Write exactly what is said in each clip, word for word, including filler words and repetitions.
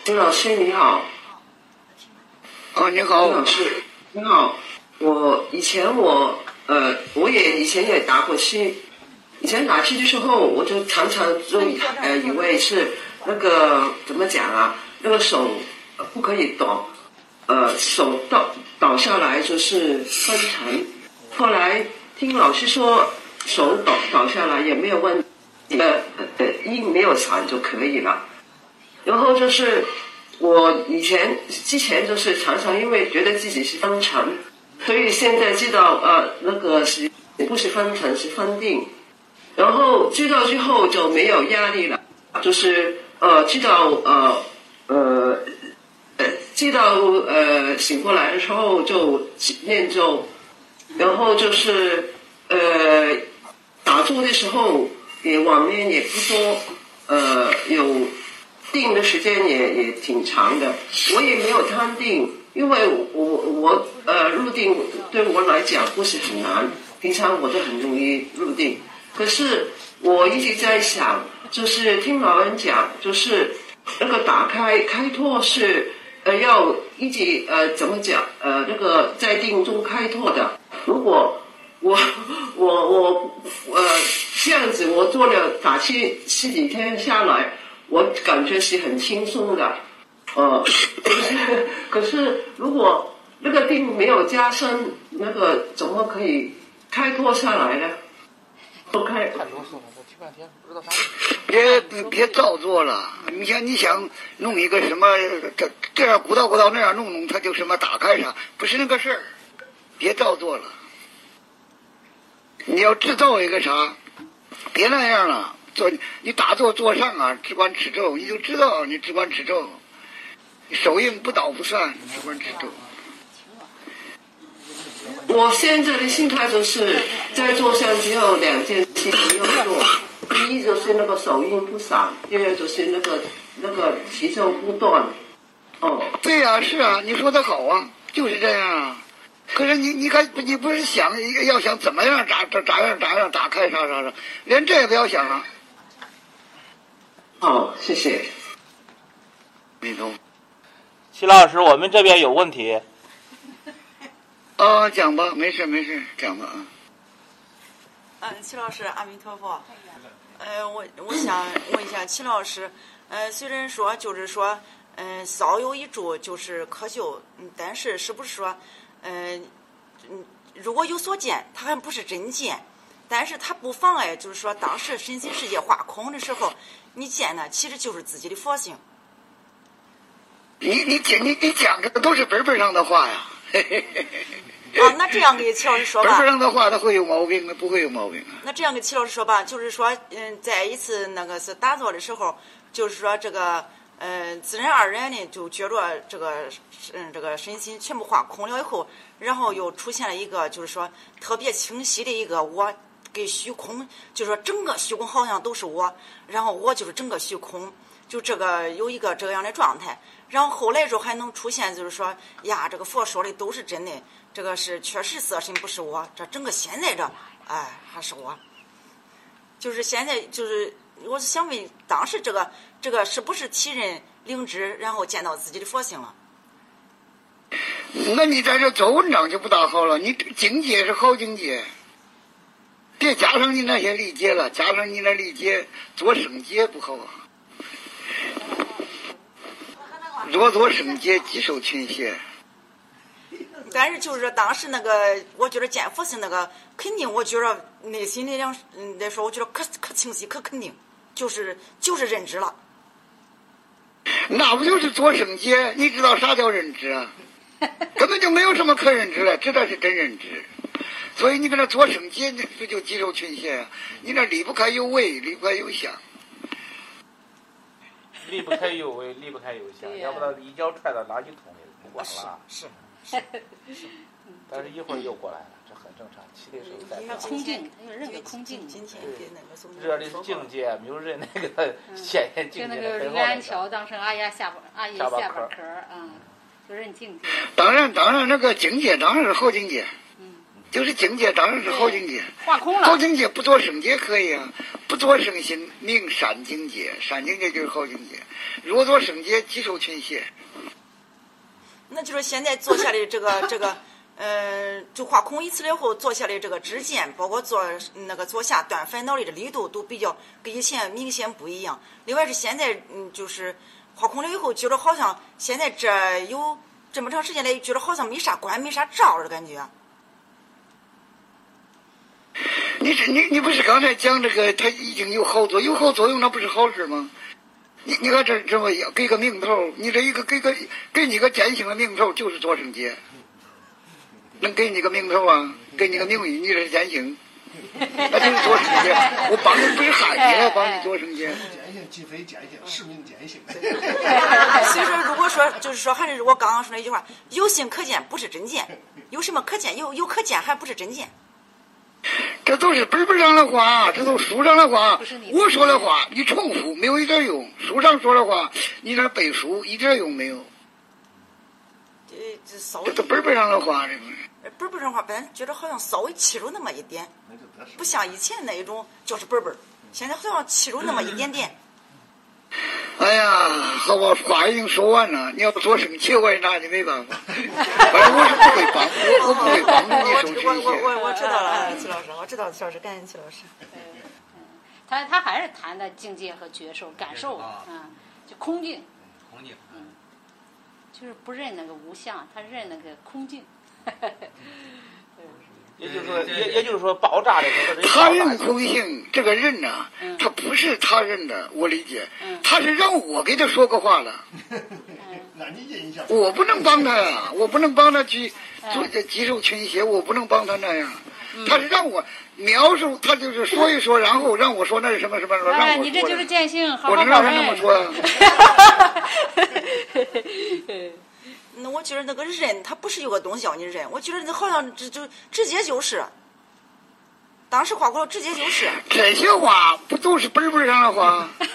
金老师你好。 哦，你好。 金老师你好，我以前我呃我也以前也打过气，以前打气的时候我就常常就呃以为是那个怎么讲啊，那个手不可以倒，呃手倒倒下来就是分层。后来听老师说手倒倒下来也没有问题，呃呃音没有闪就可以了。然后就是我以前之前就是常常因为觉得自己是分层，所以现在知道呃那个是不是分层是分定，然后知道之后就没有压力了，就是呃知道呃呃呃知道呃醒过来的时候就念咒，然后就是呃打坐的时候也往年也不多，呃有定的时间也也挺长的，我也没有贪定，因为我我呃入定对我来讲不是很难，平常我都很容易入定。可是我一直在想，就是听老人讲，就是那个打开开拓是呃要一直呃怎么讲呃那个在定中开拓的。如果我我我呃这样子，我做了打气十几天下来，我感觉是很轻松的，呃，可是可是如果那个定没有加深，那个怎么可以开拓下来呢？都开。 别别照做了，你想你想弄一个什么这这样鼓捣鼓捣那样弄弄，它就什么打开上，不是那个事儿，别照做了。你要制造一个啥，别那样了。做你打坐坐上啊，只管持咒，你就知道你只管持咒，手印不倒不算，只管持咒。 我现在的心态就是在坐上只有两件事情要做，第一就是那个手印不散，第二就是那个那个持咒不断。哦， 对呀、啊，是啊，你说的好啊，就是这样啊。可是你你看你不是想一个要想怎么样咋咋咋样咋样打开啥啥啥，连这也不要想啊。 好，谢谢。 李总， 齐老师，我们这边有问题。 啊，讲吧，没事没事，讲吧啊。 嗯，齐老师，阿弥陀佛。呃，我我想问一下齐老师，呃，虽然说就是说，嗯、呃，稍有一助就是可救，嗯，但是是不是说，嗯、呃、嗯，如果有所见，它还不是真见，但是它不妨碍，就是说当时身心世界化空的时候，你见呢，其实就是自己的佛性。 你你讲你你讲的都是本本上的话呀。 啊，那这样给齐老师说吧。 本本上的话，它会有毛病，不会有毛病。 那这样给齐老师说吧，就是说，嗯，在一次那个是打坐的时候，就是说这个，嗯，自然而然的就觉着这个，嗯，这个身心全部化空了以后，然后又出现了一个，就是说特别清晰的一个我，给虚空，就是说整个虚空好像都是我，然后我就是整个虚空，就这个有一个这样的状态。然后后来之后还能出现，就是说呀，这个佛说的都是真的，这个是确实色身不是我，这整个现在这，哎，还是我。就是现在，就是我是想问，当时这个这个是不是体认灵知，然后见到自己的佛性了？ 那你在这做文章就不大好了，你境界是好境界，别加上你那些理解了，加上你那理解做圣洁不好啊。若做圣洁，即受群邪。 但是就是说，当时那个，我觉得见佛性那个，肯定，我觉得内心里两嗯来说，我觉得可可清晰，可肯定，就是就是认知了。 那不就是做圣洁？你知道啥叫认知啊？根本就没有什么可认知了，这才是真认知。所以你跟他做圣洁，那不就即受群邪啊？你那离不开有为，离不开有相。 离不开有为，离不开有相，要不然一脚踹到垃圾桶里不管了。 是是是。 但是一会儿又过来了，这很正常。起的时候再它空境，它有任何空境。 今天给那个送这里是境界，没有人那个显现境界。 就那个李安桥当成阿爷下巴阿爷下巴壳儿，嗯，就认境界。 当然，当然，那个境界当然是好境界。 嗯。 就是境界，当然是好境界。 化空了。 好境界不做圣洁可以啊，不做圣心名善境界，善境界就是好境界。如果做圣洁，即受群邪。 那就是现在做下的这个这个，呃，就化空一次了以后做下的这个知见，包括做那个做下断烦恼的力度都比较跟以前明显不一样。另外是现在嗯，就是化空了以后，觉得好像现在这有这么长时间来，觉得好像没啥关没啥照的感觉。 你是你你不是刚才讲这个，它已经有好作，有好作用，那不是好事吗？你你看这这么给个名头，你这一个给个给你个践行的名头，就是做圣洁，能给你个名头啊？给你个名誉，你这是践行，那就是做圣洁。我帮你不是害你了，帮你做圣洁。 践行既非践行，是名践行。 所以说，如果说就是说，还是我刚刚说那句话，有形可见不是真见，有什么可见？有有可见还不是真见。 这都是本本上的话，这都书上的话。我说的话你重复没有一点用，书上说的话你那背书一点用没有。 这这稍微这都本本上的话，这不是。 本本上话，本来觉得好像稍微欺入那么一点，不像以前那一种就是本本，现在好像欺入那么一点点。 哎呀，好吧，话已经说完了，你要不做生气，我也拿你没办法。反正我是不会帮，我我不会帮助你受这些。 我我我我知道了，齐老师，我知道齐老师，感谢齐老师。 嗯，他他还是谈的境界和觉受、感受，嗯，就空境。 空境， 嗯，就是不认那个无相，他认那个空境。 也就是说，也也就是说，爆炸的时候， 他认空性，这个认呢、啊， 嗯、 他不是他认的，我理解， 嗯、 他是让我给他说个话了。 让你印象。 我不能帮他呀，我不能帮他去做这接受群邪，我不能帮他那样。 嗯、 他是让我描述，他就是说一说，然后让我说那是什么什么什么，让我说。 你这就是践行，好好我知道他那么说。 那我觉得那个认，它不是有个东西要你认，我觉得好像这就直接就是，当时话过直接就是。 这些话不都是本本上的话？ 那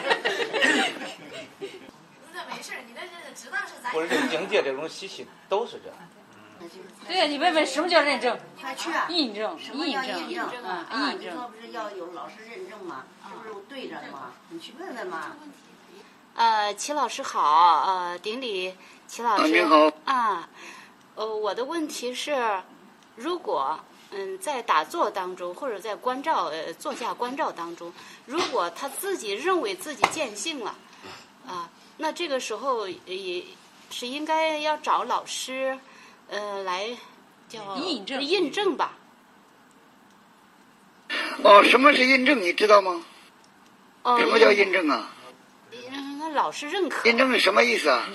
没事，你的这知道是咱。 我这境界这种习气都是这样。 对呀，你问问什么叫认证？ 快去啊！ 印证， 印证， 印证啊， 啊！你说不是要有老师认证吗？是不是对着吗？你去问问嘛。 呃，齐老师好，呃，顶礼齐老师。 你好。 啊，呃，我的问题是，如果嗯在打坐当中，或者在观照呃坐下观照当中，如果他自己认为自己见性了，啊，那这个时候也是应该要找老师，呃，来叫印证印证吧。 哦，什么是印证？你知道吗？ 哦， 什么叫印证啊？ 嗯，那老师认可。 印证是什么意思啊？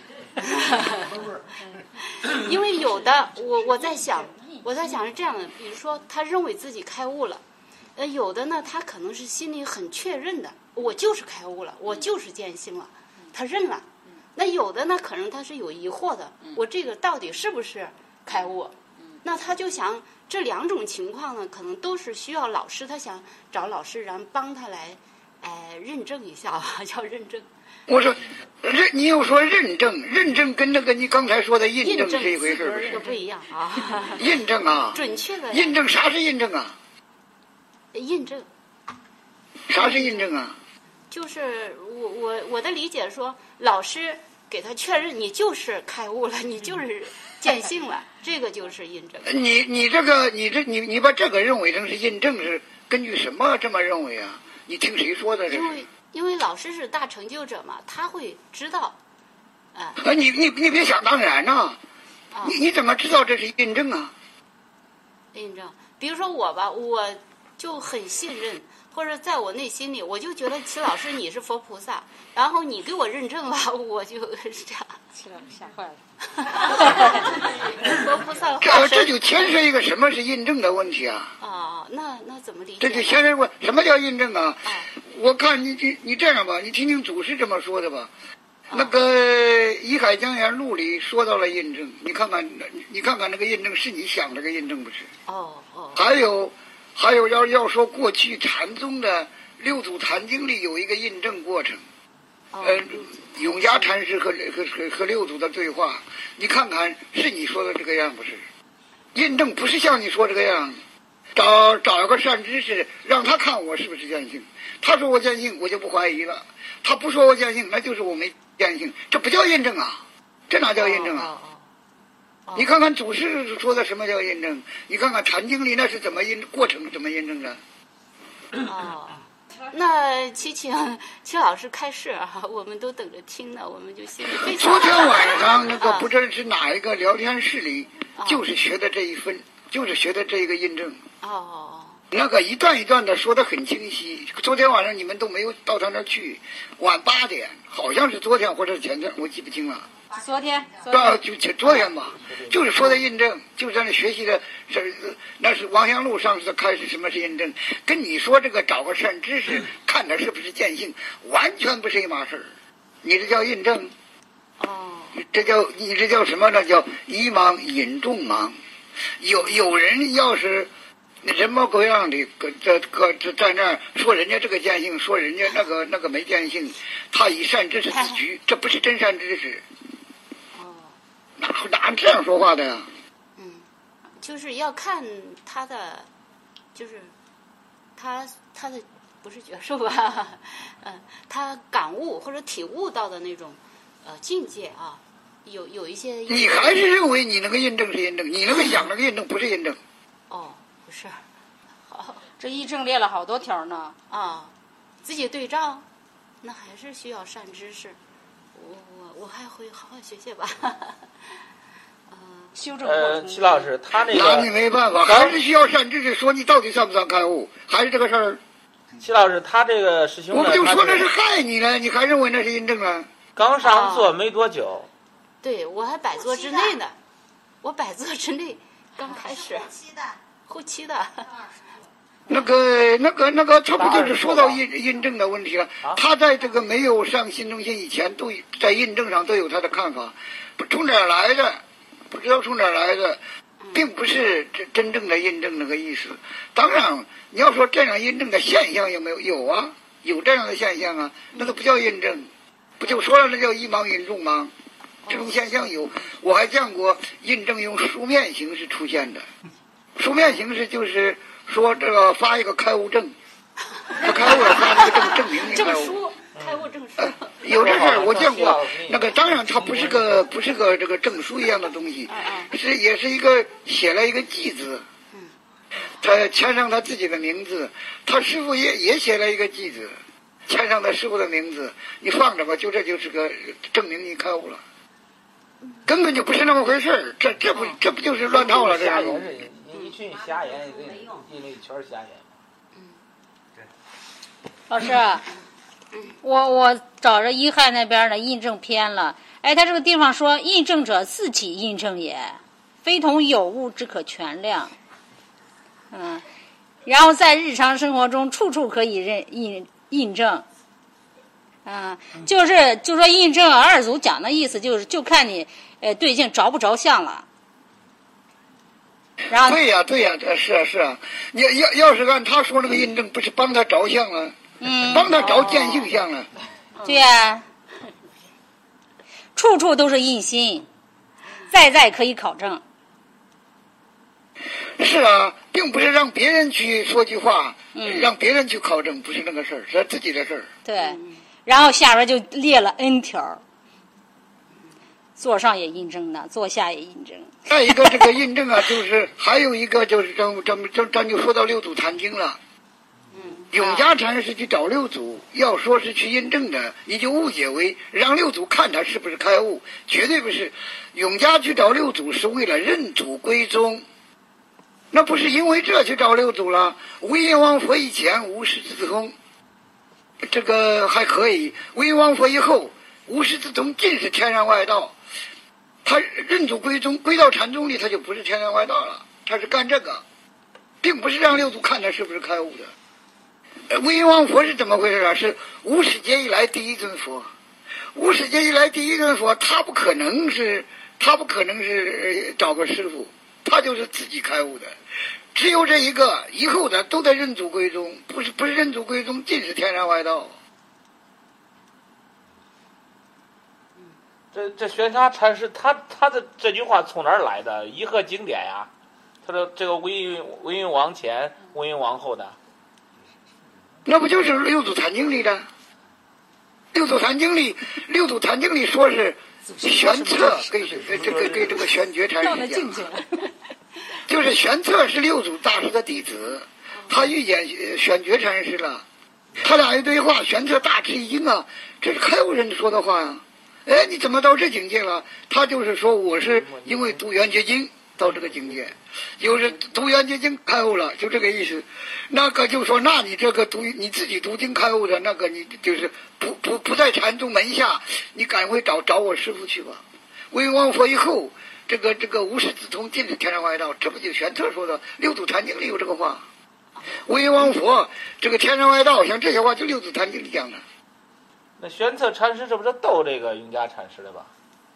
因为有的，我我在想，我在想是这样的，比如说他认为自己开悟了，呃，有的呢，他可能是心里很确认的，我就是开悟了，我就是见性了，他认了。那有的呢，可能他是有疑惑的，我这个到底是不是开悟？那他就想这两种情况呢，可能都是需要老师，他想找老师然后帮他来，哎、呃，认证一下吧，叫认证。 我说认，你又说认证，认证跟那个你刚才说的印证是一回事， 不是？不一样啊。 印证啊， 准确的。 印证啥是印证啊？ 印证。 啥是印证啊？ 就是我我我的理解说，老师给他确认你就是开悟了，你就是见性了，这个就是印证。 你你这个你这你你把这个认为成是印证，是根据什么这么认为啊？你听谁说的这是？ 因为因为老师是大成就者嘛，他会知道。啊、 呃。你你你别想当然呐、啊！啊、你你怎么知道这是印证啊？ 印证，比如说我吧，我就很信任。或者在我内心里，我就觉得齐老师你是佛菩萨，然后你给我认证了，我就是这样。 齐老师吓坏了。 佛菩萨这这就牵涉一个什么是印证的问题啊！ 啊，那那怎么理解？ 这就牵涉过什么叫印证啊？啊我看你你你这样吧，你听听祖师这么说的吧。啊、那个《一海江源录》里说到了印证，你看看你看看那个印证是你想这个印证不是？ 哦哦。 还有。还有要要说过去禅宗的六祖坛经里有一个印证过程， 哦、 呃，永嘉禅师和和和和六祖的对话，你看看是你说的这个样不是？ 印证不是像你说这个样，找找一个善知识，让他看我是不是见性。他说我见性，我就不怀疑了；他不说我见性，那就是我没见性。这不叫印证啊，这哪叫印证啊？ 哦哦哦、 你看看祖师说的什么叫印证？你看看《禅经》里那是怎么印过程怎么印证的？ 哦，那祈请齐老师开示啊，我们都等着听呢，我们就心里非常。 昨天晚上那个不知是哪一个聊天室里，啊、就是学的这一分，就是学的这个印证。 哦哦。 那个一段一段的说得很清晰。昨天晚上你们都没有到他那儿去，晚八点，好像是昨天或者前天，我记不清了。 昨天， 啊，就就昨天吧，就是说的印证，就是在那学习的，是那是王祥路上次开始什么是印证，跟你说这个找个善知识看他是不是见性，完全不是一码事儿。你这叫印证， 哦， 这叫你这叫什么呢？叫以盲引众盲。有有人要是人模狗样的这个这在那儿说人家这个见性，说人家那个那个没见性，他以善知识自居，这不是真善知识。哪哪这样说话的呀？ 嗯，就是要看他的，就是他他的不是觉受吧，嗯，他感悟或者体悟到的那种呃境界啊，有有一些。 你还是认为你那个印证是印证，你那个想那个印证不是印证？ 哦，不是，好， 这一证列了好多条呢啊，自己对照，那还是需要善知识。我我我还会好好学学吧。 修正呃，齐老师，他那个拿你没办法，还是需要善知识说你到底算不算开悟，还是这个事儿。 齐老师，他这个师兄呢， 我不就说那是害你呢，你还认为那是印证了？ 刚上座没多久。 啊、对，我还百座之内呢，我百座之内刚开始。 后期的。 后期的。 那个、那个、那个，他不就是说到印印证的问题了？他在这个没有上新中心以前，都在印证上都有他的看法，不从哪儿来的，不知道从哪儿来的，并不是真真正的印证那个意思。当然，你要说这样印证的现象有没有？有啊，有这样的现象啊，那个不叫印证，不就说了那叫一盲引众盲，这种现象有。我还见过印证用书面形式出现的，书面形式就是说这个发一个开悟证，他开悟了发那个证证明你开悟。 证书，开悟证书。 呃、有这事儿我见过，那个当然它不是个不是个这个证书一样的东西，是也是一个写了一个记字，他签上他自己的名字，他师傅也也写了一个记字，签上他师傅的名字，你放着吧，就这就是个证明你开悟了，根本就不是那么回事儿，这这不这不就是乱套了这样。 一群瞎眼，因为全是瞎眼。 老师，我我找着一汉那边的印证篇了。哎，他这个地方说，印证者自己印证也，非同有物之可全量。嗯，然后在日常生活中处处可以认印印证。嗯，就是就说印证二祖讲的意思就是就看你呃对镜着不着相了。然后对呀、啊、对呀、啊，是啊是啊，你要要是按他说那个印证，不是帮他着相了， 嗯， 帮他着见性相了。 对呀、啊，处处都是印心，在在可以考证。 是啊，并不是让别人去说句话， 嗯， 让别人去考证，不是那个事儿，是自己的事儿。 对，然后下边就列了 N 条，座上也印证的，座下也印证。 再一个，这个印证啊，就是还有一个就是咱咱咱咱就说到六祖坛经了。 嗯， 永嘉禅师去找六祖，要说是去印证的，你就误解为让六祖看他是不是开悟，绝对不是。永嘉去找六祖是为了认祖归宗，那不是因为这去找六祖了。唯阎王佛以前无师自通，这个还可以；唯阎王佛以后无师自通，尽是天然外道。他认祖归宗，归到禅宗里，他就不是天然外道了，他是干这个，并不是让六祖看他是不是开悟的。唯阎王佛是怎么回事啊？是无始劫以来第一尊佛，无始劫以来第一尊佛，他不可能是，他不可能是找个师傅，他就是自己开悟的。只有这一个，以后的都得认祖归宗，不是不是认祖归宗，尽是天然外道。 这这玄沙禅师他他的这句话从哪儿来的？颐和经典呀？ 他说这个文运文运王前，文运王后的， 那不就是六祖坛经里的？六祖坛经里，六祖坛经里说是玄策跟这个跟这个玄觉禅师讲，就是玄策是六祖大师的弟子，他遇见玄觉禅师了，他俩一对话，玄策大吃一惊啊，这是开悟人说的话呀、啊。哎，你怎么到这境界了？他就是说我是因为读圆觉经到这个境界，就是读圆觉经开悟了，就这个意思。那个就说，那你这个读你自己读经开悟的那个，你就是不不不在禅宗门下，你赶快找找我师父去吧。文王佛以后，这个这个无师自通，尽是天人外道，这不就玄策说的？六祖坛经里有这个话。文王佛这个天人外道，像这些话就六祖坛经里讲的。 那玄策禅师这不是逗这个永嘉禅师的吧？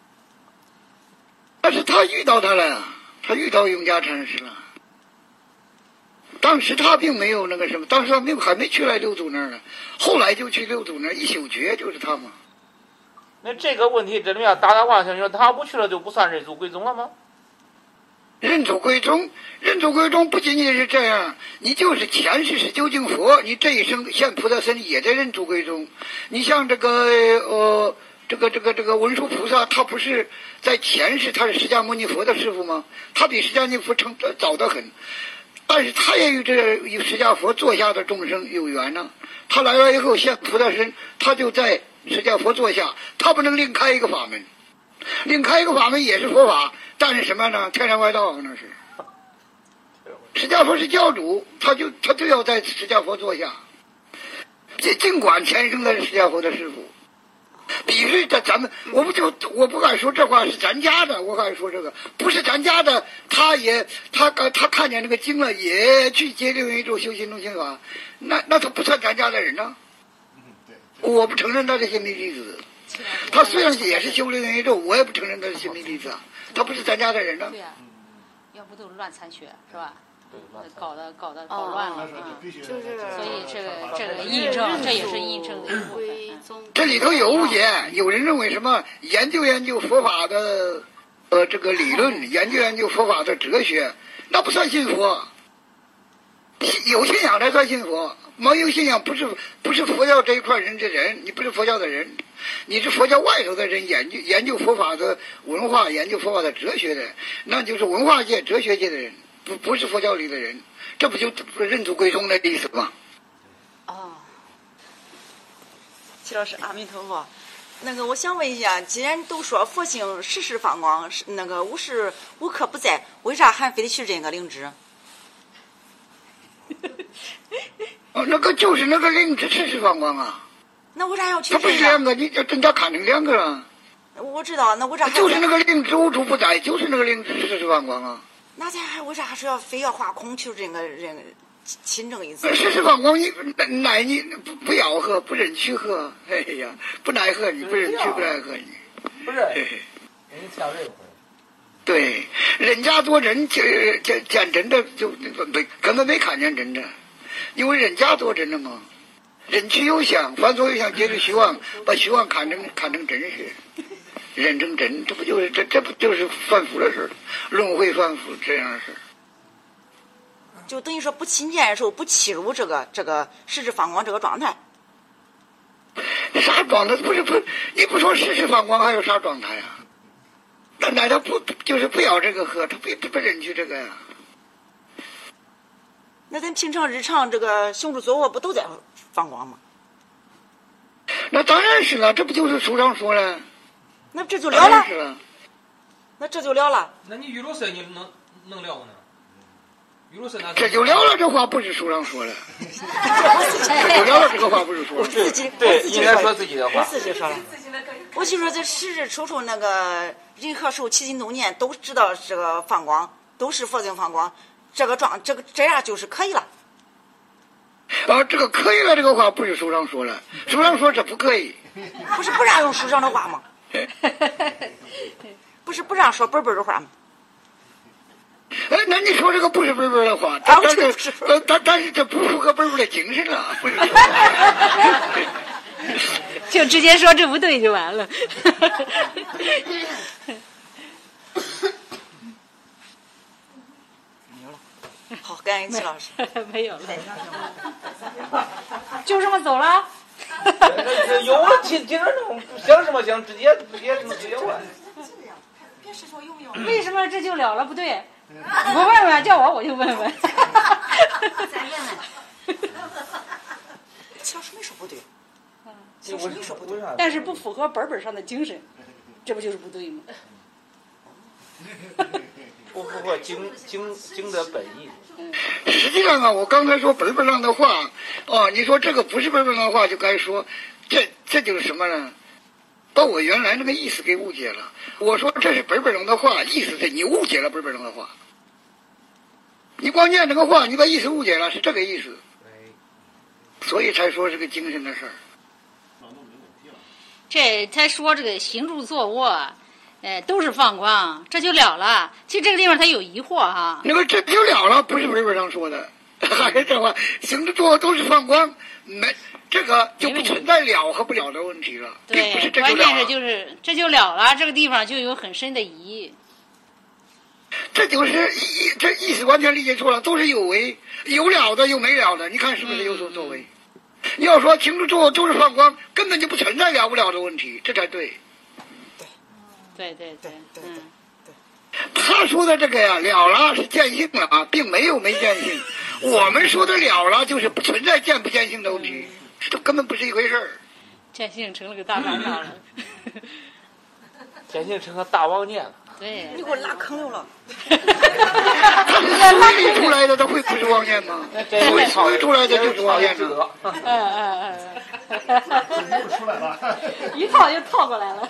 但是他遇到他了，他遇到永嘉禅师了。当时他并没有那个什么，当时他没有还没去来六祖那儿呢，后来就去六祖那儿一宿诀就是他嘛。 那这个问题真的要打打话，像说他不去了就不算认祖归宗了吗？ 认祖归宗，认祖归宗不仅仅是这样，你就是前世是究竟佛，你这一生现菩萨身也在认祖归宗。你像这个呃，这个这个这个文殊菩萨，他不是在前世他是释迦牟尼佛的师父吗？他比释迦牟尼佛成早得很，但是他也与这与释迦佛座下的众生有缘呢。他来了以后现菩萨身，他就在释迦佛座下，他不能另开一个法门。另开一个法门也是佛法，但是什么呢？天人外道那是。释迦佛是教主，他就他就要在释迦佛座下。尽尽管前生的是释迦佛的师傅，比喻的咱们，我不就我不敢说这话是咱家的，我敢说这个不是咱家的，他也他他看见那个经了，也去接六元宇宙修心中心法，那那他不算咱家的人呢。我不承认他是心灵弟子。他虽然也是修六元宇宙，我也不承认他是心灵弟子啊，他不是咱家的人呢。 对呀、啊，要不都是乱残学是吧？搞得搞得搞乱了啊！ 就是所以这个这个印证，这也是印证的一部分。 这里头有误解，有人认为什么研究研究佛法的呃这个理论，研究研究佛法的哲学，那不算信佛。有信仰才算信佛，没有信仰不是不是佛教这一块人的人，你不是佛教的人，你是佛教外头的人，研究研究佛法的文化，研究佛法的哲学的，那就是文化界、哲学界的人，不不是佛教里的人，这不就认祖归宗的意思吗？ 哦，齐老师，阿弥陀佛。那个，我想问一下，既然都说佛性时时放光，那个无时无刻不在，为啥还非得去认个灵芝？ 哦，那个就是那个灵芝时时放光啊。 那为啥要去？ 它不是两个，你就真他看成两个了。 我知道，那为啥就是那个灵芝无处不在，就是那个灵芝时时放光啊。 那咱还为啥还是要非要画空去认个认亲证一次？ 时时放光，你奈你不不要喝，不忍去喝，哎呀，不奈何你，不忍去不奈何你。 不是，人家认回。 对，人家做人见见见真的就没根本没看见真的，因为人家做真的嘛，人去有相，凡所有相皆是虚妄，把虚妄看成看成真实，认成真，这不就是这这不就是反复的事，轮回反复这样的事。 就等于说不亲见的时候不欺辱这个这个时时放光这个状态。 啥状态？不是不，你不说时时放光还有啥状态呀？那那他不就是不要这个喝，他不不不忍去这个呀？ 那咱平常日常这个行住坐卧不都在放光吗？ 那当然是了，这不就是书上说了？ 那这就了了。 是了。 那这就了了。 那你玉露色你能能了呢？玉露色那这就了了，这话不是书上说的。这就了了，这个话不是说的。 我自己对，应该说自己的话。 我自己说了。我就说这时日处处那个人和寿起心动念都知道这个放光，都是佛性放光，这个状这个这样就是可以了。 啊，这个可以了，这个话不是书上说了，书上说这不可以。 不是不让用书上的话吗？不是不让说本本的话吗？ 哎，那你说这个不是本本的话，但但是呃，但但是这不符合本本的精神了，不是说。 就直接说这不对就完了。 迎齐老师。 没有了，就这么走了。 有了，今今儿想什么想，直接直接直接问。 别是说用不用？ 为什么这就了了？不对，我问问，叫我我就问问。 再问问。 齐老师没说不对。齐老师没说不对。 但是不符合本本上的精神，这不就是不对吗？ 不符合经经经的本意。 实际上啊，我刚才说本本上的话，哦，你说这个不是本本上的话，就该说，这这就是什么呢？把我原来那个意思给误解了。我说这是本本上的话，意思是你误解了本本上的话。你光念这个话，你把意思误解了，是这个意思。所以才说是个精神的事儿。 这他说这个行住坐卧，呃，都是放光，这就了了。其实这个地方他有疑惑哈。 那个这就了了，不是本本上说的，还是这话，行住坐卧都是放光，没这个就不存在了和不了的问题了，并不是对， 这就了了。 关键是就是这就了了，这个地方就有很深的疑。 这就是意这意思完全理解错了，都是有为，有了的有没了的，你看是不是有所作为？嗯要说行住坐卧都是放光，根本就不存在了不了的问题，这才对。 对对对，嗯。 他说的这个呀，了了是见性了啊，并没有没见性。我们说的了了就是不存在见不见性的问题，这根本不是一回事儿。 见性成了个大烦恼了。 见性成个大妄念了。 对， 你给我拉坑里了。 他是推理出来的，他会不是妄念吗？推推出来的就是妄念呢。 嗯嗯嗯。出来了。 一套就套过来了。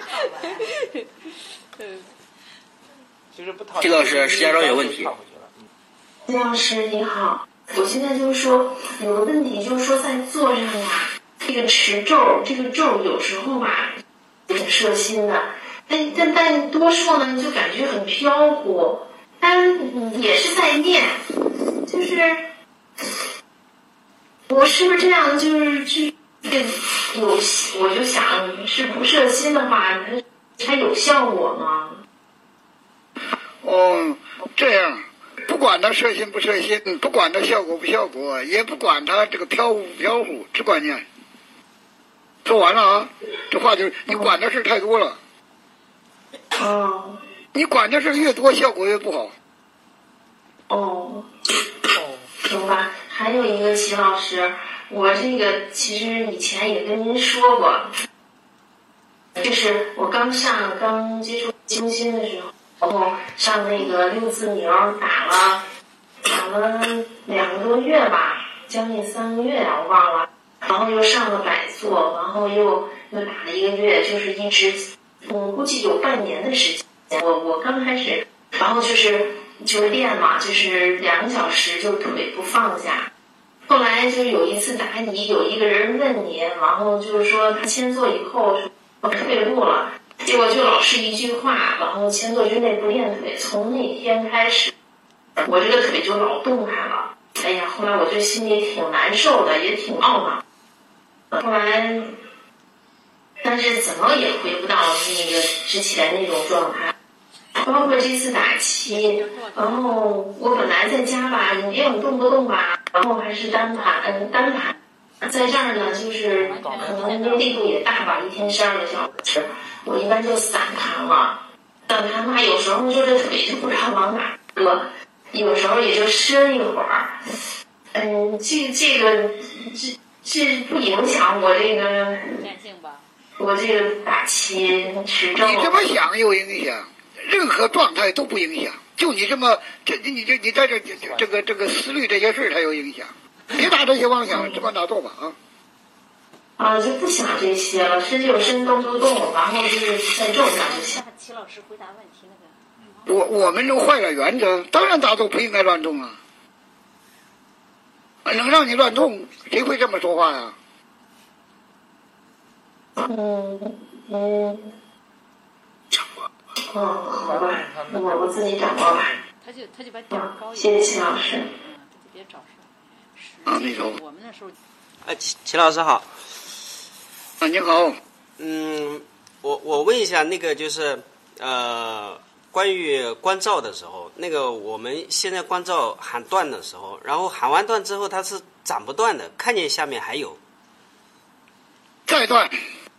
嗯。 其实不套。 这个是石家庄有问题。 金老师你好，我现在就是说有个问题，就是说在座上呀，这个持咒，这个咒有时候吧挺摄心的。但但但多数呢，就感觉很飘忽，但也是在念，就是我是不是这样？就是这这有，我就想是不摄心的话，它它有效果吗？ 哦，这样，不管它摄心不摄心，不管它效果不效果，也不管它这个飘忽不飘忽，只管念。说完了啊，这话就是你管的事太多了。 哦， 你管的事越多，效果越不好。 哦，行吧。还有一个齐老师，我这个其实以前也跟您说过，就是我刚上刚接触修心的时候，然后上那个六字苗打了打了两个多月吧，将近三个月啊，我忘了。然后又上了百座，然后又又打了一个月，就是一直。我估计有半年的时间，我我刚开始，然后就是就是练嘛，就是两个小时就腿不放下。后来就有一次答疑，有一个人问你，然后就是说他签做以后退步了，结果就老是一句话，然后签做之内不练腿，从那天开始，我这个腿就老动弹了。哎呀，后来我就心里挺难受的，也挺懊恼。后来。但是怎么也回不到那个之前那种状态，包括这次打七，然后我本来在家吧也没有动不动吧，然后还是单盘，嗯单盘，在这儿呢就是可能力度也大吧，一天十二个小时，我一般就散盘了，散盘吧有时候就这腿就不知道往哪搁，有时候也就伸一会儿，嗯，这这个这这不影响我这个。我这个打七持咒， 你这么想有影响，任何状态都不影响。就你这么，这你这你在这这个这个思虑这些事才有影响。别打这些妄想，只管打坐吧啊！ 啊，就不想这些了，身就身，动就动，然后就是在咒上就行。 齐老师回答问题那个。我我们都坏了原则，当然打坐不应该乱动啊！能让你乱动，谁会这么说话呀？ 嗯嗯，哦，好吧，那我我自己掌握吧。 他就他就把点高一点。 谢谢齐老师。 嗯，他就别找事。 啊，你好。 我们那时候。 哎，齐齐老师好。 啊，你好。 嗯，我我问一下，那个就是呃， 关于关照的时候，那个我们现在关照喊断的时候，然后喊完断之后它是斩不断的，看见下面还有， 再断。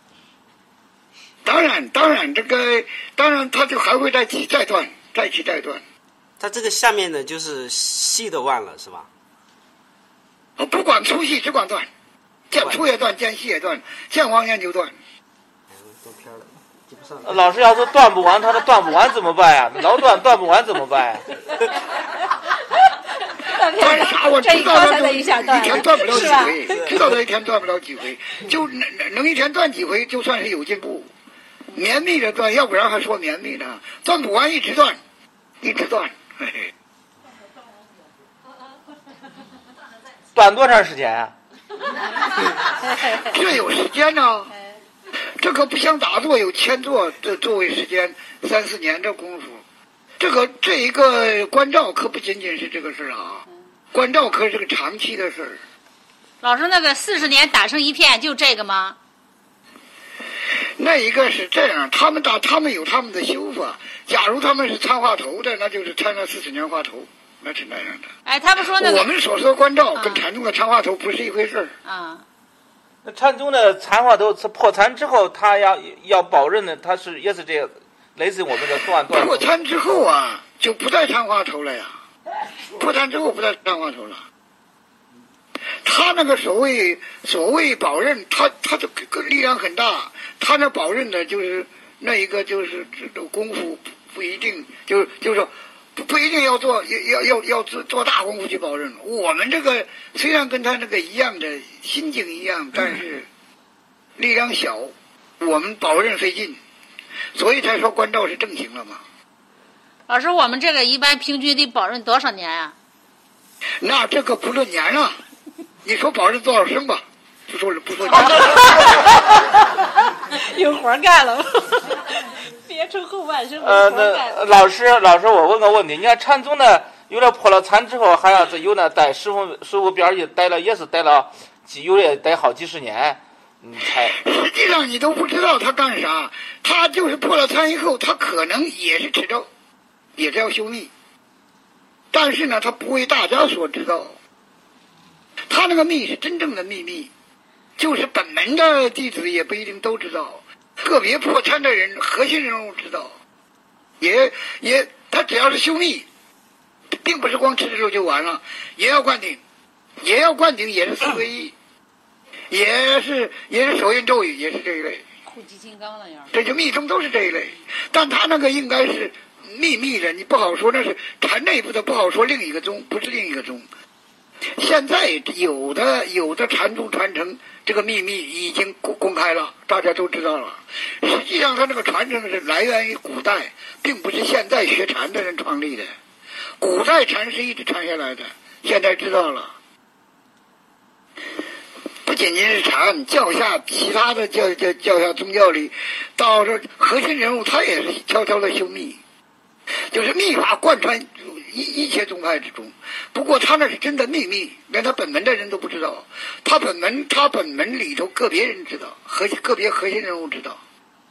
当然，当然，这个当然，它就还会再起再断，再起再断。 它这个下面呢，就是细的断了，是吧？ 我不管粗细，只管断，见粗也断，见细也断，见黄见就断。 老师要是断不完，他的断不完怎么办呀？老断断不完怎么办呀？ 断啥？我知道他就一天断不了几回，知道他一天断不了几回，就能能一天断几回，就算是有进步。绵密的断，要不然还说绵密呢。断不完，一直断，一直断。嘿嘿， 断多长时间啊？ 这有时间呢、啊。这个不像打坐有千坐的座位时间三四年的功夫，这个这一个关照可不仅仅是这个事啊，关照可是个长期的事儿。 老师，那个四十年打成一片就这个吗？ 那一个是这样，他们打他们有他们的修法。假如他们是参话头的，那就是参了四十年话头，那是那样的。 哎，他们说那个我们所说的关照跟禅宗的参话头不是一回事儿。 啊。 那禅宗的禅话头破禅之后，他要要保证的，他是也是这样，类似我们的断断。 破禅之后啊，就不再参话头了呀。破禅之后不再参话头了。他那个所谓所谓保任，他他的力量很大。他那保任的就是那一个就是这种功夫不一定，就是就是说不不一定要做要要要做做大功夫去保任。我们这个虽然跟他那个一样的心境一样，但是力量小，我们保任费劲，所以才说关照是正行了嘛。 老师，我们这个一般平均得保任多少年啊？ 那这个不论年了，你说保任多少生吧，不说不说年。 有活干了，别成后半生。 呃，那老师，老师，我问个问题，你看禅宗呢，有了破了禅之后，还要有呢，在师傅师傅边也待了，也是待了几，有的待好几十年，嗯，才。 实际上你都不知道他干啥，他就是破了禅以后，他可能也是持咒，也是要修密，但是呢，他不为大家所知道。他那个密是真正的秘密。就是本门的弟子也不一定都知道，个别破参的人、核心人物知道，也也他只要是修密，并不是光持咒就完了，也要灌顶，也要灌顶，也是四归一，也是也是手印咒语，也是这一类。 护极金刚那样。 这就密宗都是这一类，但他那个应该是秘密的，你不好说，那是禅内部的，不好说另一个宗，不是另一个宗。现在有的有的禅宗传承这个秘密已经公公开了，大家都知道了。实际上，它这个传承是来源于古代，并不是现在学禅的人创立的。古代禅师一直传下来的，现在知道了。不仅仅是禅，教下其他的教教教下宗教里，到这核心人物他也是悄悄的修密，就是密法贯穿一一切宗派之中。不过他那是真的秘密，连他本门的人都不知道。他本门他本门里头个别人知道，核心个别核心人物知道。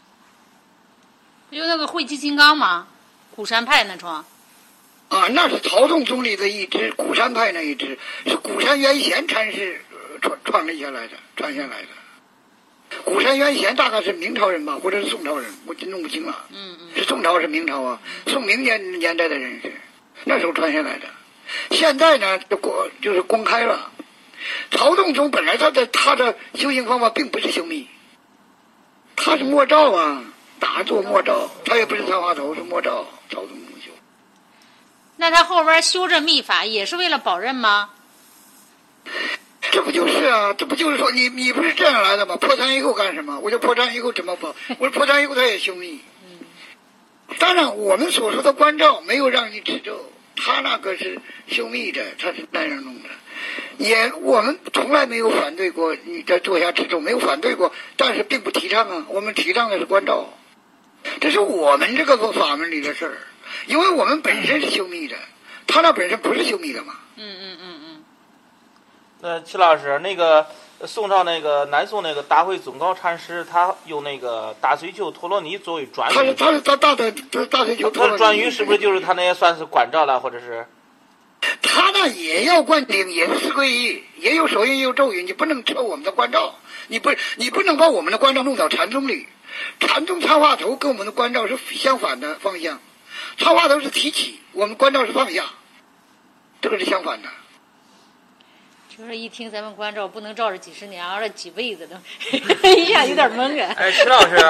有那个慧极金刚吗？鼓山派那种。 啊，那是曹洞宗里的一支，鼓山派那一支是鼓山元贤禅师创创立下来的，传下来的。鼓山元贤大概是明朝人吧，或者是宋朝人，我真弄不清了。 嗯嗯。 是宋朝是明朝啊？宋明年年代的人是，那时候传下来的。现在呢，就公就是公开了。曹洞宗本来他的他的修行方法并不是修密，他是默照啊，打坐默照，他也不是参话头，是默照。曹洞宗修。 那他后边修这密法也是为了保任吗？ 这不就是啊？这不就是说你你不是这样来的吗？破禅以后干什么？我就破禅以后怎么保？我说破禅以后他也修密。当然，我们所说的关照没有让你持咒，他那个是修密的，他是那样弄的。也我们从来没有反对过你在坐下持咒，没有反对过，但是并不提倡啊。我们提倡的是关照，这是我们这个法门里的事儿，因为我们本身是修密的，他那本身不是修密的嘛。 嗯嗯嗯嗯。 那齐老师，那个宋朝那个南宋那个大慧宗高禅师，他用那个大水球陀罗尼作为转语。 他是他是他大的大水球陀罗尼。 他转语是不是就是他那也算是关照了，或者是？ 他那也要灌顶，也是四归一，也有手印，也有咒语，你不能扯我们的关照，你不你不能把我们的关照弄到禅宗里。禅宗插话头跟我们的关照是相反的方向，插话头是提起，我们关照是放下，这个是相反的。 就是一听咱们关照不能照着几十年，而是几辈子的，一下有点懵啊。 哎，齐老师，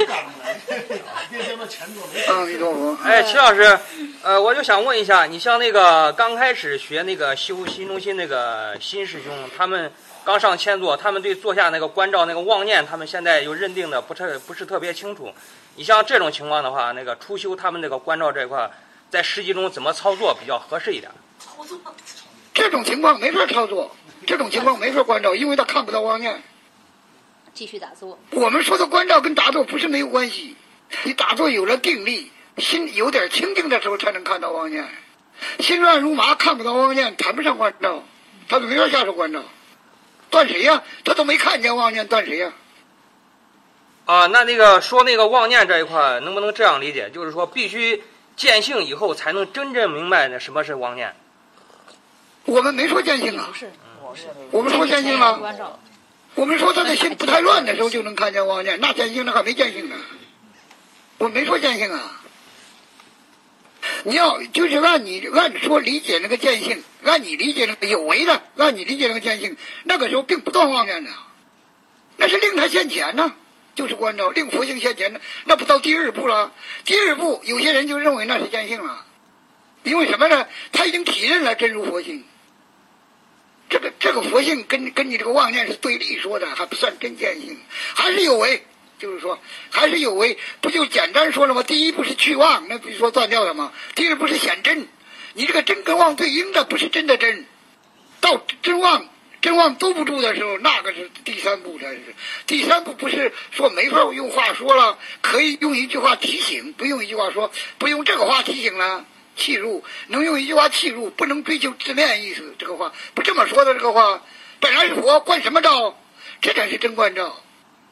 阿弥陀佛。 哎，齐老师，呃，我就想问一下，你像那个刚开始学那个西湖新中心那个新师兄，他们刚上千座，他们对坐下那个关照那个妄念，他们现在又认定的不特不是特别清楚。你像这种情况的话，那个初修他们那个关照这一块，在实际中怎么操作比较合适一点？ 操作。这种情况没法操作，这种情况没法关照，因为他看不到妄念。 继续打坐。 我们说的关照跟打坐不是没有关系，你打坐有了定力，心有点清静的时候才能看到妄念。心乱如麻，看不到妄念，谈不上关照，他就没法下手关照。断谁呀？他都没看见妄念，断谁呀？ 啊，那那个说那个妄念这一块，能不能这样理解？就是说，必须见性以后，才能真正明白那什么是妄念。 我们没说见性啊，我们说见性了。我们说他的心不太乱的时候就能看见妄念，那见性那还没见性呢。我没说见性啊。你要就是按你按说理解那个见性，按你理解那个有为的，按你理解那个见性，那个时候并不断妄念呢，那是令他现前呢，就是关照令佛性现前呢，那不到第二步了。第二步有些人就认为那是见性了，因为什么呢？他已经体认了真如佛性。这个这个佛性跟跟你这个妄念是对立说的，还不算真见性，还是有为，就是说还是有为，不就简单说了吗？第一步是去妄，那不是说断掉了吗？第二步是显真，你这个真跟妄对应的不是真的真，到真妄真妄兜不住的时候，那个是第三步才是。第三步不是说没法用话说了，可以用一句话提醒，不用一句话说，不用这个话提醒了。契入能用一句话契入，不能追求字面意思。这个话不这么说的，这个话本来是佛，关什么照？这才是真关照，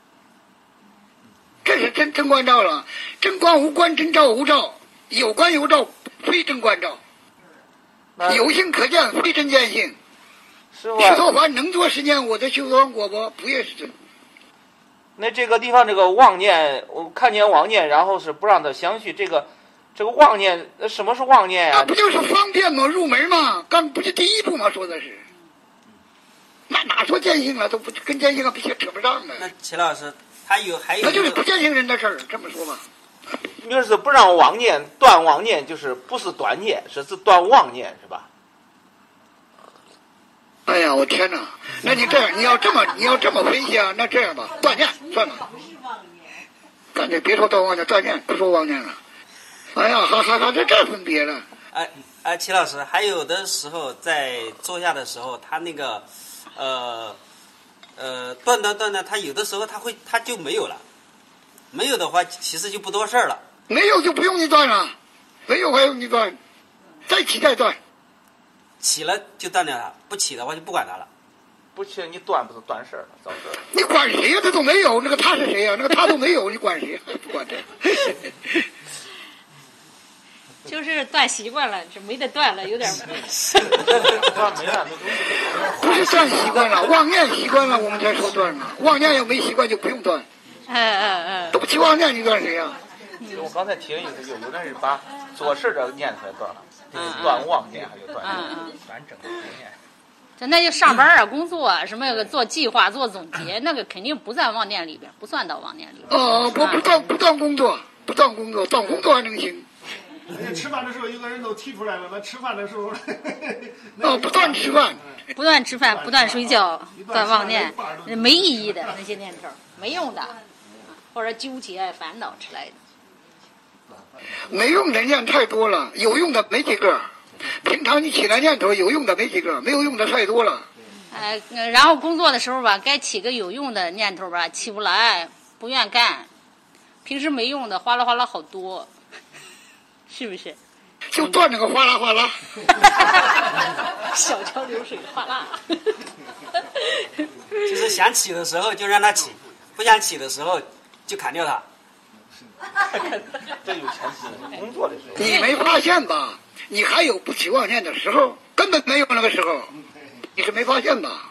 这是真真关照了。真观无关，真照无照，有关有照，非真关照。有性可见，非真见性。 师傅， 吃错凡能做实践，我的修方果不不也是真？ 那这个地方这个妄念，我看见妄念，然后是不让他相续这个。这个妄念，什么是妄念呀、啊？ 那不就是方便吗？入门吗？刚不是第一步吗？说的是，那哪说见性了？都不跟见性啊，必须扯不上的。 那齐老师，他有还有那就是不见性人的事儿，这么说吧。 就是不让妄念断妄念，就是不是断念，是是断妄念，是吧？ 哎呀，我天哪！那你这样，你要这么你要这么分析啊？那这样吧，断念算了，干脆别说断妄念，断念不说妄念了。哎呀，还还还在这分别了。 哎哎，齐老师，还有的时候在坐下的时候，他那个，呃，呃，断断断断，他有的时候他会他就没有了，没有的话其实就不多事儿了。 没有就不用你断了，没有还用你断，再起再断。 起了就断掉它，不起的话就不管它了。 不起你断不是断事儿了，早知道。 你管谁呀、啊？他都没有，那个他是谁呀、啊？那个他都没有，你管谁？不管这。 就是断习惯了，这没得断了，有点。 不是断习惯了，妄念习惯了，我们才说断了。妄念要没习惯就不用断。 嗯嗯嗯。 都不起妄念，你断谁呀、啊？ 我刚才提的意思，有有的人把做事这个念出来断了，就是断妄念还有断念，完整的念。 这那就上班啊，工作啊，什么个做计划、做总结，那个肯定不在妄念里边，不算到妄念里边。 哦，不不断不断工作，不断工作，断工作还能行。 吃饭的时候有个人都提出来了，那吃饭的时候， 哦，不断吃饭， 不断吃饭，不断睡觉，断妄念，没意义的那些念头，没用的，或者纠结、烦恼之类的。 没用的念太多了，有用的没几个。平常你起来念头有用的没几个，没有用的太多了。 呃，然后工作的时候吧，该起个有用的念头吧，起不来，不愿干。平时没用的，哗啦哗啦好多。是不是？ 就断那个哗啦哗啦， 小桥流水哗啦。 就是想起的时候就让他起，不想起的时候就砍掉他。 这有前期工作的时候， 你没发现吧？你还有不起妄念的时候，根本没有那个时候，你是没发现吧？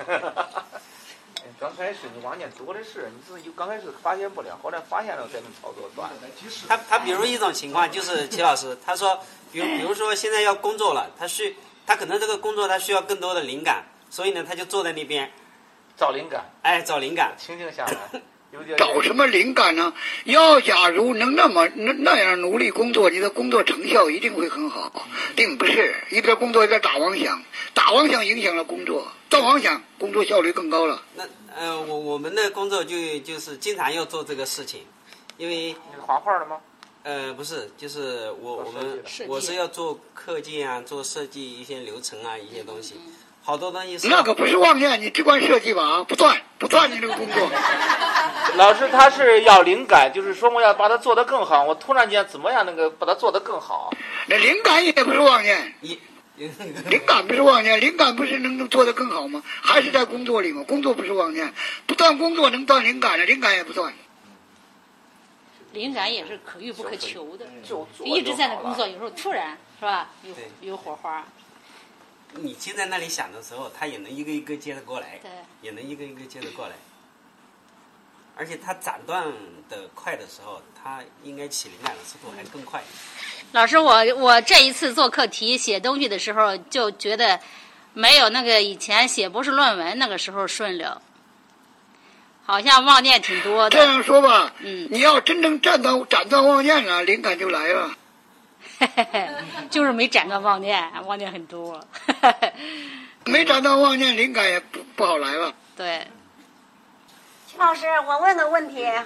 刚开始你妄念多的是，你自己刚开始发现不了，后来发现了才能操作断。 他他比如一种情况就是齐老师，他说，比如比如说现在要工作了，他需他可能这个工作他需要更多的灵感，所以呢他就坐在那边找灵感， 哎，找灵感， 清静下来。 找什么灵感呢？要假如能那么那那样努力工作，你的工作成效一定会很好，并不是一边工作一边打妄想，打妄想影响了工作，断妄想工作效率更高了。 那呃，我我们的工作就就是经常要做这个事情，因为你是画画的吗？ 呃，不是，就是我我们我是要做课件啊，做设计一些流程啊，一些东西。好多东西是那个不是妄念，你只管设计吧，不断不断你这个工作。 老师他是要灵感，就是说我要把它做得更好，我突然间怎么样能够把它做得更好？ 那灵感也不是妄念，灵感不是妄念，灵感不是能做得更好吗？还是在工作里吗？工作不是妄念，不断工作能断灵感的，灵感也不断。 灵感也是可遇不可求的， 就一直在那工作，有时候突然是吧，有有火花。 你就在那里想的时候，他也能一个一个接着过来， 对， 也能一个一个接着过来。而且他斩断的快的时候，他应该起灵感的速度还更快。 老师，我我这一次做课题写东西的时候，就觉得没有那个以前写博士论文那个时候顺溜，好像妄念挺多的。 这样说吧， 嗯， 你要真正斩断斩断妄念了，灵感就来了。 就是没斩断妄念，妄念很多。 没斩断妄念，灵感也不不好来了。 对。 齐老师，我问个问题。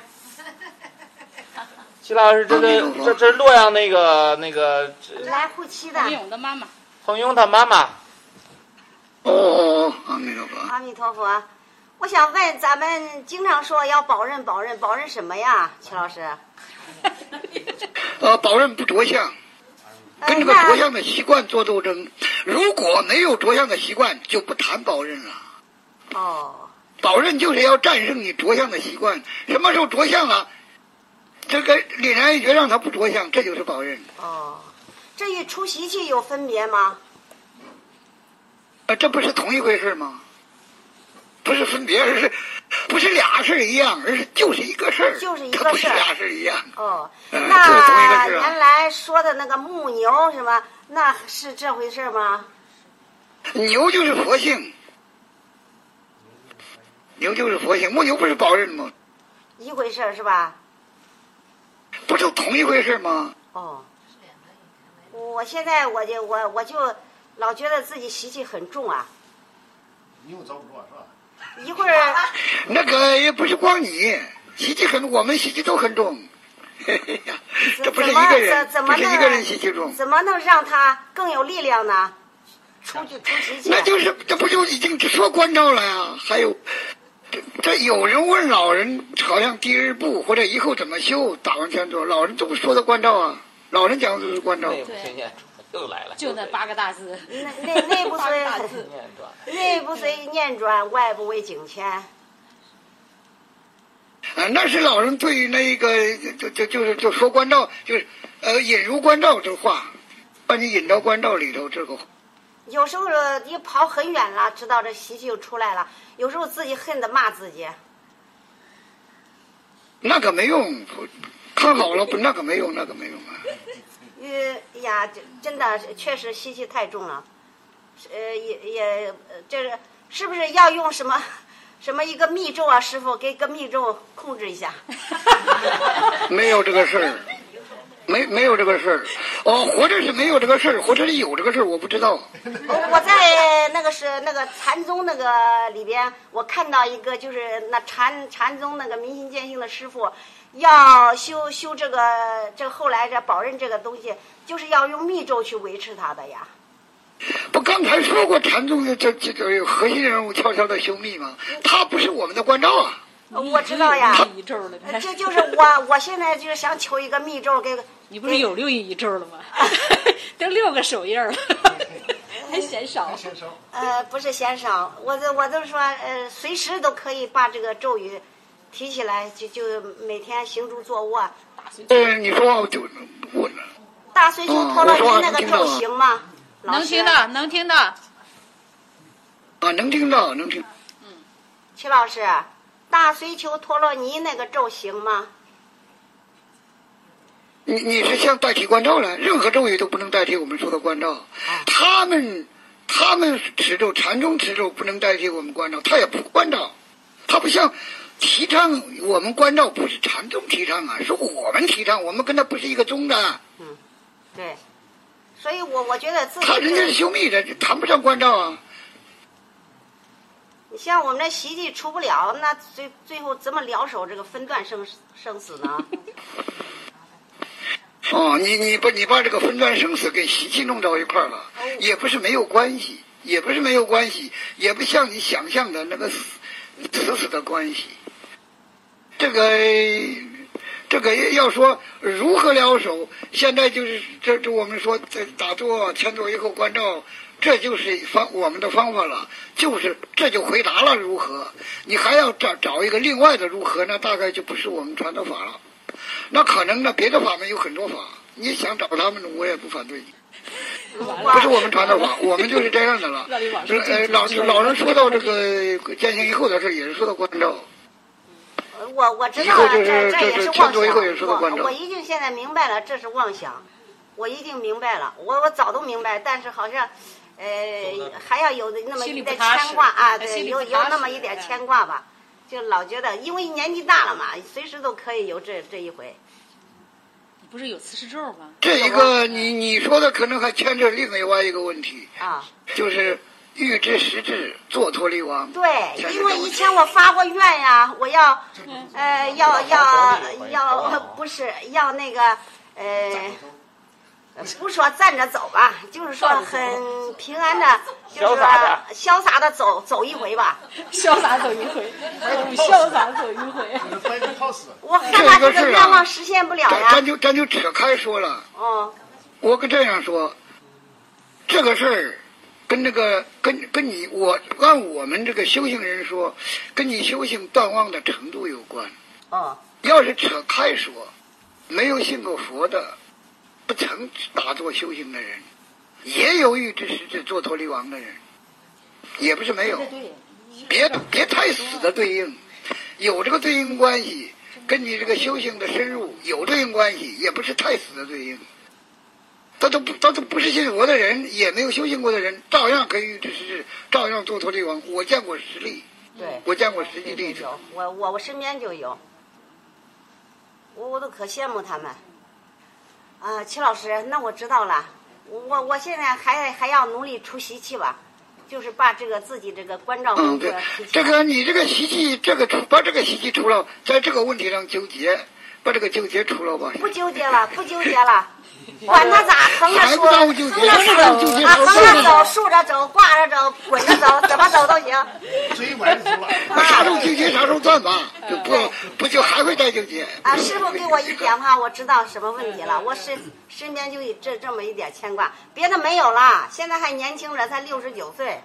齐老师，这个这这洛阳那个那个来护期的。 彭勇的妈妈。 彭勇他妈妈。 哦哦，阿弥陀佛。 阿弥陀佛。我想问，咱们经常说要保任保任保任什么呀，齐老师？ 呃，保任不着相。跟这个着相的习惯做斗争，如果没有着相的习惯，就不谈保任了。 哦， 保任就是要战胜你着相的习惯。什么时候着相了，这个凛然一觉让他不着相，这就是保任。 哦，这与出习气有分别吗？ 啊，这不是同一回事吗？不是分别，而是不是俩事一样，而是就是一个事儿， 就是一个事儿， 不是俩事一样。 哦， 嗯、 那原来说的那个木牛是吧？那是这回事吗？ 牛就是佛性，牛就是佛性，木牛不是保任吗？ 一回事是吧？ 不是同一回事吗？ 哦，我现在我就我我就老觉得自己习气很重啊。 你又遭不住是吧？ 一会儿那个也不是光你习气很，我们习气都很重。这不是一个人，不是一个人习气重。 怎么能让他更有力量呢？出去出习气。 那就是这不就已经说关照了呀？还有，这这有人问老人，好像第二步或者以后怎么修，打完前做，老人这不说的关照啊？老人讲的就是关照。 对。 又来了， 就那八个大字， 内内内不随内不随念转，外不为境迁。 啊，那是老人对于那个就就就是就说关照，就是呃引入关照这话，把你引到关照里头这个。 有时候你跑很远了，知道这习气就出来了，有时候自己恨得骂自己。 那个没用，看好了不？那个没用，那个没用啊。 呃呀，真的确实习气太重了，呃也也这是是不是要用什么什么一个密咒啊？师傅给个密咒控制一下。 没有这个事儿，没没有这个事儿。哦，活着是没有这个事儿，活着是有这个事儿，我不知道。 我在那个是那个禅宗那个里边，我看到一个就是那禅禅宗那个明心见性的师傅。要修修这个这个后来这保任这个东西，就是要用密咒去维持它的呀。 不，刚才说过禅宗的这这这核心人物悄悄的修密吗？他不是我们的关照啊。 我知道呀。 一咒了， 这就是我我现在就是想求一个密咒给。 你不是有六一咒了吗？都六个手印了。 还嫌少。 呃，不是嫌少，我这我都说，呃，随时都可以把这个咒语提起来，就就每天行住坐卧。 呃，你说就我大随求陀罗尼那个咒行吗？ 能听到，能听到。 啊，能听到，能听。 嗯，齐老师，大随求陀罗尼那个咒行吗？ 你你是想代替关照了？任何咒语都不能代替我们说的关照。他们他们持咒，禅宗持咒不能代替我们关照，他也不关照，他不像提倡我们关照，不是禅宗提倡啊，是我们提倡，我们跟他不是一个宗的。 嗯，对，所以我我觉得自己他人家是修密的，谈不上关照啊。 你像我们这习气出不了，那最最后怎么了手这个分段生生死呢？ 哦，你你把你把这个分段生死给习气弄到一块儿了，也不是没有关系，也不是没有关系，也不像你想象的那个死死死的关系。这个这个要说如何了手，现在就是这这我们说在打坐前坐以后关照，这就是方我们的方法了，就是这就回答了如何。你还要找找一个另外的如何呢？大概就不是我们传的法了。那可能呢，别的法门有很多法，你想找他们，我也不反对你。不是我们传的法，我们就是这样的了。呃，老老人说到这个践行以后的事，也是说到关照。 我我知道了，这这也是妄想。 我我已经现在明白了，这是妄想。我已经明白了，我我早都明白，但是好像，呃，还要有那么一点牵挂啊，对，有有那么一点牵挂吧。就老觉得，因为年纪大了嘛，随时都可以有这这一回。 你不是有慈氏咒吗？ 这一个你你说的可能还牵扯另外一个问题啊， 就是欲知实质，作脱离王。 对，因为以前我发过愿呀，我要，呃，要要要不是要那个呃。不说站着走吧，就是说很平安的，就是说潇洒的走走一回吧。 潇洒走一回，潇洒走一回。 我害怕这个愿望实现不了呀。 咱就咱就扯开说了。 哦。 我跟这样说，这个事儿跟这个跟跟你我按我们这个修行人说，跟你修行断妄的程度有关。 哦。 要是扯开说，没有信过佛的。不曾打坐修行的人，也有欲知实质作脱离王的人，也不是没有。别别太死的对应，有这个对应关系，跟你这个修行的深入有对应关系，也不是太死的对应。他都不他都不是信佛的人，也没有修行过的人，照样可以欲知实质，照样作脱离王。我见过实例， 对， 我见过实际例子。 我我我身边就有，我我都可羡慕他们。啊，齐老师，那我知道了。我我现在还还要努力出习气吧，就是把这个自己这个关照工作。 嗯，对，这个你这个习气，这个把这个习气除了，在这个问题上纠结，把这个纠结除了吧。 不纠结了，不纠结了，管他咋横着说，横着走啊，横着走，竖着走，挂着走，滚着走，怎么走都行。 最晚走了。 啥时候纠结啥时候断吧，就不不就还会再纠结。 啊，师傅给我一点话，我知道什么问题了。我身身边就这这么一点牵挂，别的没有了。现在还年轻着，才六十九岁，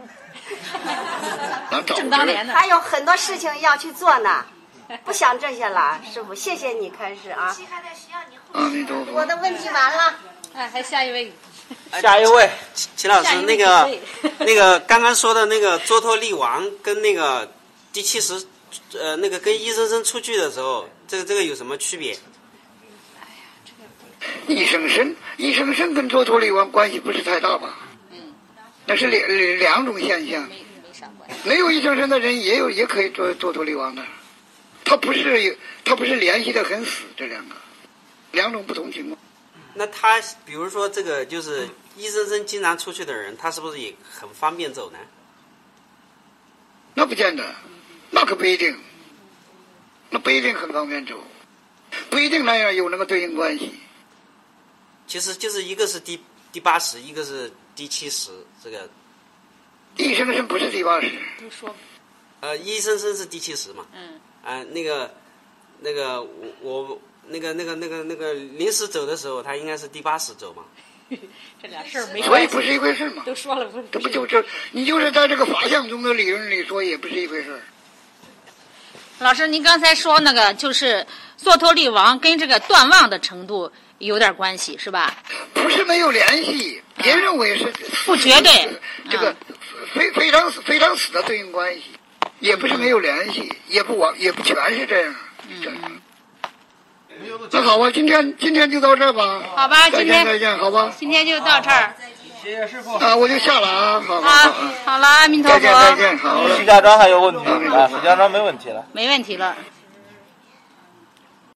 正当年呢， 还有很多事情要去做呢。不想这些了，师傅，谢谢你开始啊。我的问题完了。 哎，还下一位。 下一位，齐老师，那个那个刚刚说的那个作脱力王跟那个第七十，呃，那个跟一生生出去的时候，这个这个有什么区别？ 一生生，一生生跟作脱力王关系不是太大吧？嗯，那是两两种现象。没没啥关系。没有一生生的人也有也可以做作脱力王的，他不是他不是联系的很死，这两个两种不同情况。 那他比如说这个就是一生生经常出去的人，他是不是也很方便走呢？ 那不见得，那可不一定，那不一定很方便走，不一定那样有那个对应关系。 其实就是一个是第第八十，一个是第七十，这个。 一生生不是第八十。 都说。 呃，一生生是第七十嘛。 嗯。 啊、呃，那个，那个我我那个那个那个那个临时走的时候，他应该是第八十走嘛。 这俩事儿没关系。 所以不是一回事嘛。 都说了不是。 这不就这？你就是在这个法相中的理论里说，也不是一回事儿。 老师，您刚才说那个就是缩头利王跟这个断旺的程度有点关系，是吧？ 不是没有联系，别认为是不绝对， 这个非非常非常死的对应关系，也不是没有联系，也不完也不全是这样。 嗯。 那好吧，今天今天就到这儿吧。 好吧， 再今天见再见，好吧。 今天就到这儿。 谢谢师傅。 啊，我就下了啊，好好，好了，阿弥陀佛。 再见再见，好了。 徐家长还有问题啊？徐家长没问题了。 没问题了。